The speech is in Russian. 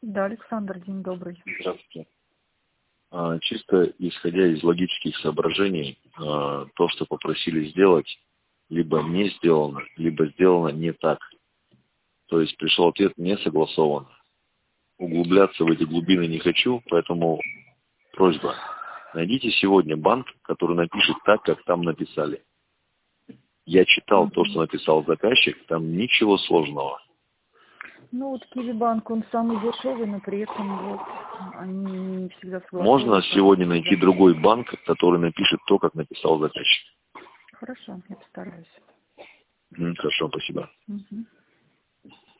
Да, Александр, день добрый. Здравствуйте. Чисто исходя из логических соображений, то, что попросили сделать, либо не сделано, либо сделано не так. То есть пришел ответ не согласован. Углубляться в эти глубины не хочу, поэтому просьба. Найдите сегодня банк, который напишет так, как там написали. Я читал то, что написал заказчик, там ничего сложного. Ну вот Киви-банк, он самый дешевый, но при этом вот они не всегда согласовываются. Можно сегодня найти другой банк, который напишет то, как написал заказчик? Хорошо, я постараюсь. Хорошо, спасибо. Угу.